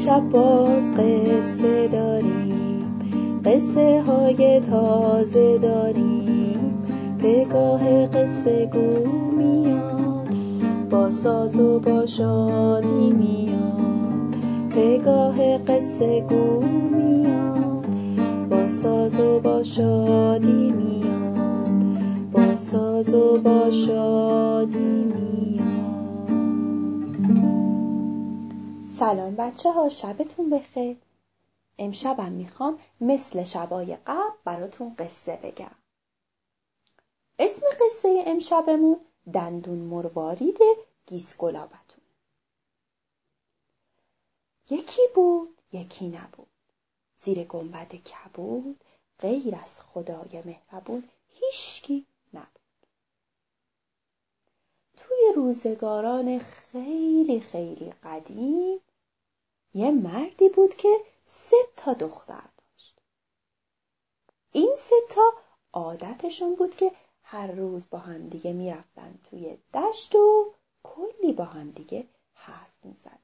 امشب باز قصه داریم، قصه های تازه داریم. پگاه قصه گو میاد، با ساز و با شادی میاد. پگاه قصه گو میاد، با ساز و با شادی میاد. با ساز و با شادی میاد. سلام بچه ها، شبتون بخیر. امشبم میخوام مثل شبای قبل براتون قصه بگم. اسم قصه امشبمون دندون مروارید گیسگلابتون. یکی بود یکی نبود، زیر گنبد کبود، غیر از خدای مهربون هیچکی نبود. توی روزگاران خیلی خیلی قدیم یه مردی بود که 3 دختر داشت. این 3 عادتشون بود که هر روز با هم دیگه میرفتن توی دشت و کلی با هم دیگه حرف میزدن.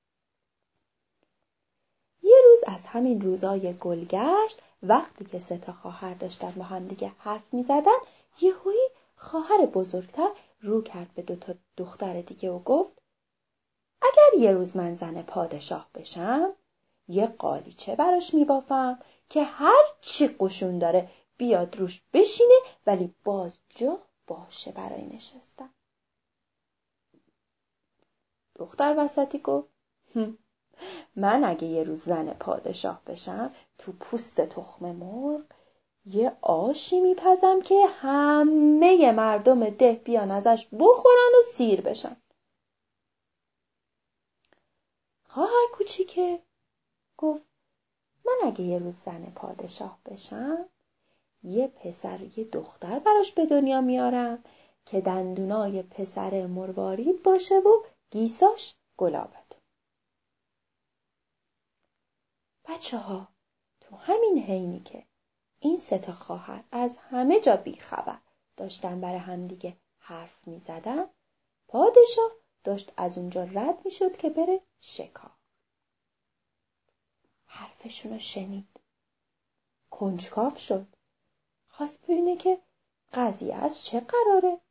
یه روز از همین روزای گلگشت، وقتی که 3 خواهر داشتن با هم دیگه حرف میزدن، یهویی خواهر بزرگتر رو کرد به 2 دختر دیگه و گفت: اگر یه روز من زن پادشاه بشم، یه قالیچه براش میبافم که هر چی قشون داره بیاد روش بشینه، ولی باز جا باشه برای نشستن. دختر وسطی گفت: من اگه یه روز زن پادشاه بشم، تو پوست تخم مرغ یه آشی میپزم که همه مردم ده بیان ازش بخورن و سیر بشن. خواهر کوچیکه گفت: من اگه یه روز زن پادشاه بشم، یه پسر یه دختر براش به دنیا میارم که دندونای پسر مروارید باشه و گیساش گلابتون. بچه ها، تو همین حینی که این 3 خواهر از همه جا بیخبر داشتن برای همدیگه حرف میزدن، پادشاه داشت از اونجا رد میشد که بره شکار. حرفشون رو شنید، کنجکاو شد، خواست ببینه که قضیه از چه قراره.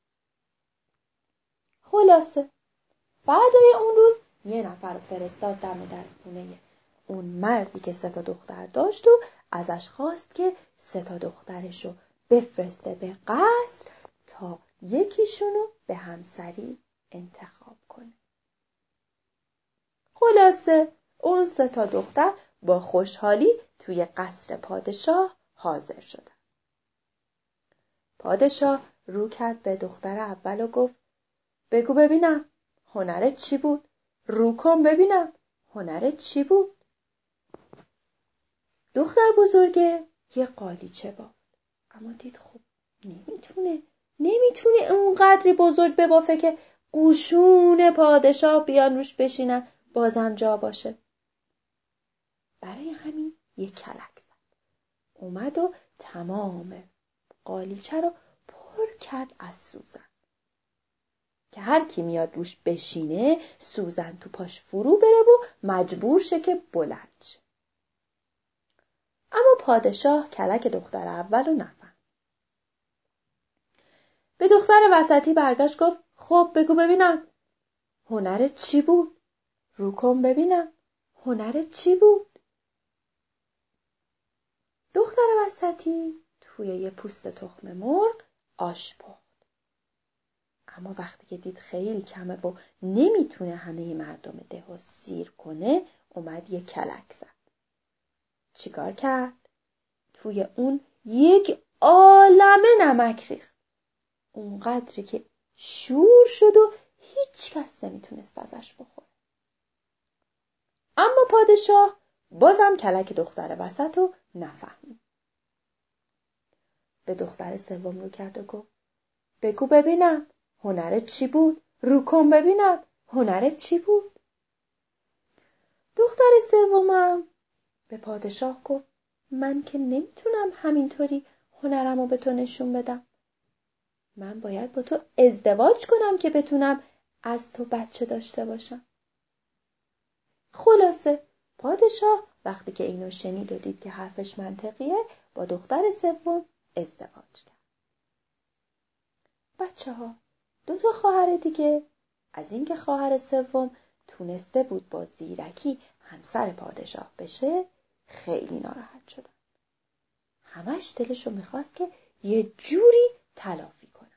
خلاصه بعدای اون روز یه نفر رو فرستاد دم در خونه اون مردی که 3 دختر داشت و ازش خواست که 3 دخترش رو بفرسته به قصر تا یکیشونو به همسری انتخاب کنه. خلاصه اون 3 دختر با خوشحالی توی قصر پادشاه حاضر شدن. پادشاه رو کرد به دختر اول و گفت: بگو ببینم هنرت چی بود؟ رو کن ببینم هنرت چی بود؟ دختر بزرگه یه قالیچه بافت، اما دید خب نمیتونه اونقدری بزرگ ببافه که قشون پادشاه بیان روش بشینن بازم جا باشه. برای همین یه کلک زد، اومد و تمام قالیچه رو پر کرد از سوزن که هر کی میاد روش بشینه سوزن تو پاش فرو بره و مجبور شه که بلند شه. اما پادشاه کلک دختر اول رو نفهم. به دختر وسطی برگشت گفت: خب بگو ببینم هنرت چی بود؟ رو کن ببینم هنرت چی بود؟ دختر وسطی توی یه پوست تخم مرغ آش پخت. اما وقتی که دید خیلی کمه و نمیتونه همه مردم ده رو سیر کنه، اومد یه کلک زد. چیکار کرد؟ توی اون یک عالمه نمک ریخت، اونقدری که شور شد و هیچ کس نمیتونست ازش بخوره. اما پادشاه بازم کلک دختر وسط رو نفهمید. به دختر سوم رو کرد و گفت: بگو ببینم هنرت چی بود؟ رو کن ببینم هنرت چی بود؟ دختر سومم به پادشاه گفت: من که نمیتونم همینطوری هنرمو به تو نشون بدم. من باید با تو ازدواج کنم که بتونم از تو بچه داشته باشم. خلاصه پادشاه وقتی که اینو شنید و دید که حرفش منطقیه با دختر سوم ازدواج کرد. بچه‌ها 2 خواهر دیگه از اینکه خواهر سوم تونسته بود با زیرکی همسر پادشاه بشه خیلی ناراحت شدن. همش دلشو میخواست که یه جوری تلافی کنن.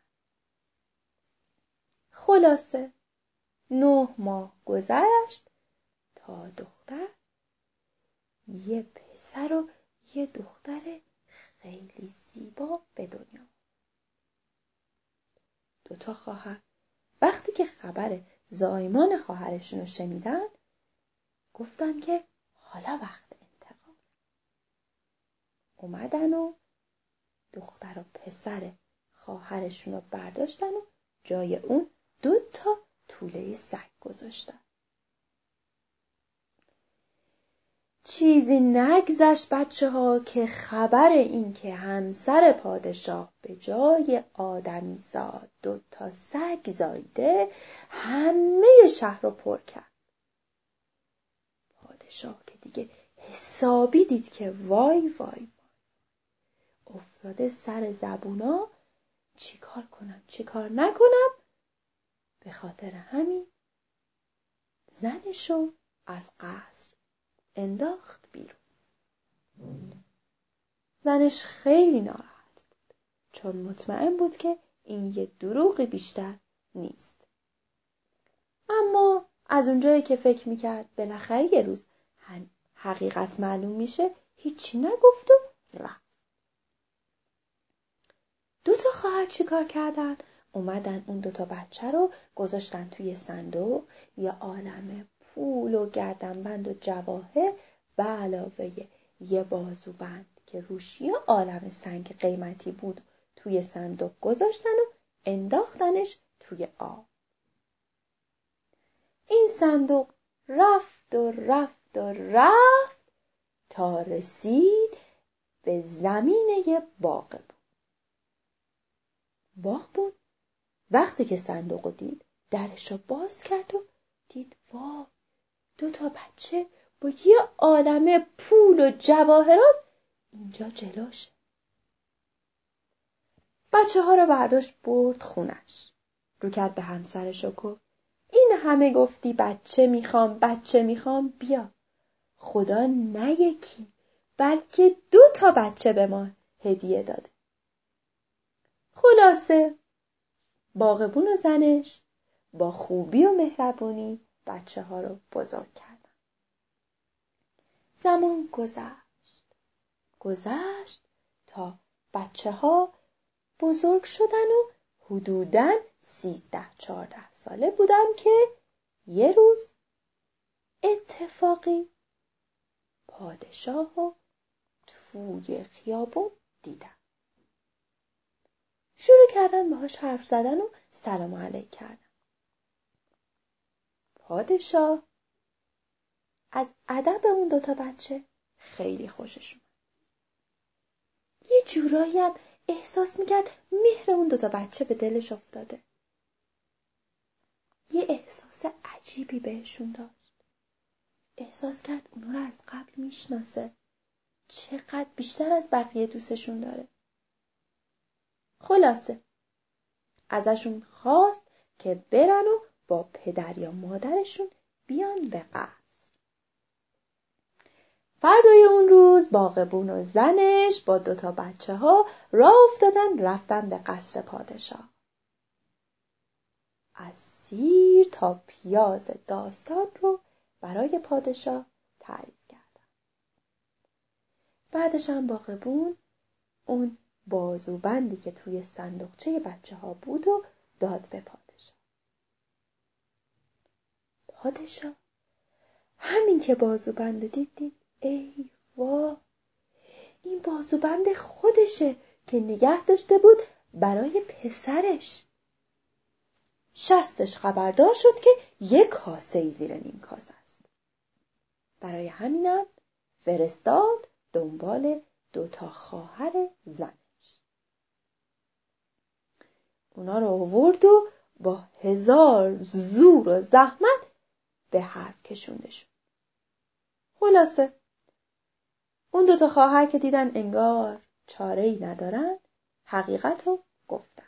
خلاصه 9 ماه گذشت تا دختر یه پسر و یه دختر خیلی زیبا به دنیا. 2 خواهر وقتی که خبر زایمان خواهرشون رو شنیدن گفتن که حالا وقت انتقام. اومدن و دختر و پسر خواهرشون رو برداشتن و جای اون 2 توله سگ گذاشتن. چیزی نگذشت بچه‌ها که خبر این که همسر پادشاه به جای آدمیزاد 2 سگ زاییده همه شهر رو پر کرد. پادشاه که دیگه حسابی دید که وای وای وای افتاده سر زبونا چیکار کنم چیکار نکنم. به خاطر همین زنشو از قصر انداخت بیرون. زنش خیلی ناراحت بود چون مطمئن بود که این یه دروغی بیشتر نیست. اما از اونجایی که فکر میکرد بالاخره یه روز حقیقت معلوم میشه هیچی نگفت و رفت. 2 خواهر چی کار کردن؟ اومدن اون 2 بچه رو گذاشتن توی صندوق، یه عالمه پول و گردنبند و جواهر به علاوه یه بازوبند که روش یه عالمه سنگ قیمتی بود توی صندوق گذاشتن و انداختنش توی آب. این صندوق رفت و رفت و رفت تا رسید به زمین یه باغبون. باغبون وقتی که صندوق رو دید درش رو باز کرد و دید وای 2 بچه با یه عالمه پول و جواهرات اینجا جلوشه. بچه ها رو برداشت برد خونش. رو کرد به همسرش و گفت این همه گفتی بچه میخوام بیا. خدا نه یکی بلکه 2 بچه به ما هدیه داده. خلاصه باغبون و زنش با خوبی و مهربونی بچه ها رو بزرگ کردن. زمان گذشت تا بچه ها بزرگ شدن و حدوداً 13-14 ساله بودن که یه روز اتفاقی پادشاه رو توی خیابون دیدن. شروع کردن باهاش حرف زدن و سلام علیک کردن. پادشاه از ادب اون 2 بچه خیلی خوشش اومد. یه جورایی هم احساس میکرد مهر اون 2 بچه به دلش افتاده. یه احساس عجیبی بهشون داشت. احساس کرد اونا رو از قبل میشناسه. چقدر بیشتر از بقیه دوستشون داره. خلاصه ازشون خواست که برن و با پدر یا مادرشون بیان به قصر. فردای اون روز باغبون و زنش با 2 بچه ها راه افتادن رفتن به قصر پادشاه. از سیر تا پیاز داستان رو برای پادشاه تعریف کردن. بعدش هم باغبون اون بازوبندی که توی صندوقچه بچه ها بود و داد به پادشاه. پادشاه همین که بازوبند دید ای وا این بازوبند خودشه که نگه داشته بود برای پسرش. شستش خبردار شد که 1 کاسه زیر نیم کاسه است. برای همینم فرستاد دنبال 2 خواهر زنش. اونا رو آورد و با 1000 زور و زحمت به حرف کشوندشون. خلاصه اون 2 خواهر که دیدن انگار چاره‌ای ندارن حقیقت رو گفتن.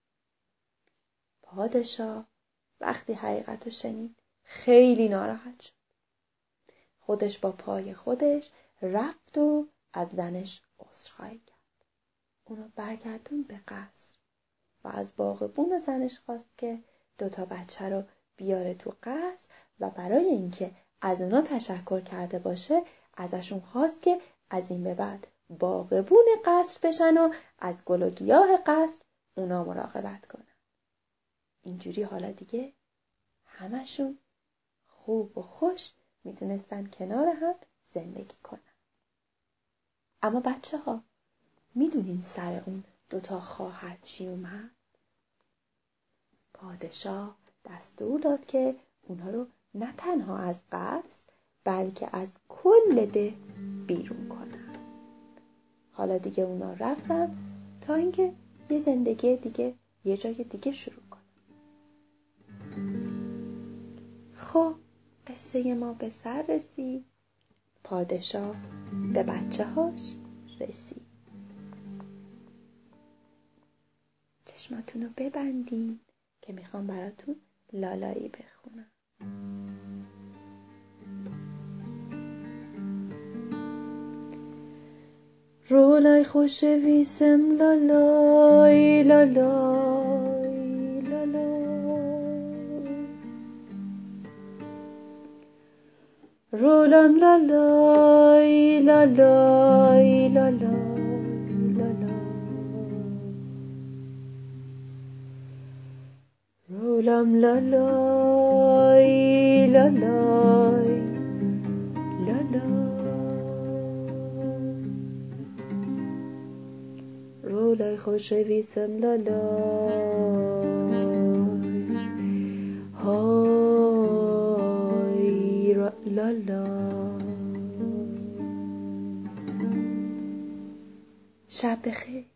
پادشاه وقتی حقیقت رو شنید خیلی ناراحت شد. خودش با پای خودش رفت و از زنش عذرخواهی کرد. اونو برگردون به قصر و از باغبون و زنش خواست که 2 بچه رو بیاره تو قصر و برای اینکه از اونا تشکر کرده باشه ازشون خواست که از این به بعد باغبون قصر بشن و از گل و گیاه قصر اونا مراقبت کنن. اینجوری حالا دیگه همشون خوب و خوش میتونستن کنار هم زندگی کنن. اما بچه ها میدونین سر اون 2 خواهر چی اومد؟ پادشاه دستور داد که اونا رو نه تنها از قصر بلکه از کل ده بیرون کنن. حالا دیگه اونا رفتن تا اینکه یه زندگی دیگه یه جای دیگه شروع کنن. خب قصه ما به سر رسید. پادشاه به بچه هاش رسید. چشماتون رو ببندین که میخوام براتون لالایی بخونم. رولای خوش ویسم لالای لالای لالای رولم لالای لالای لالای لالای رولم لالای لالای لالای رولای خوش ویسم لالای های لالای. شب بخیر.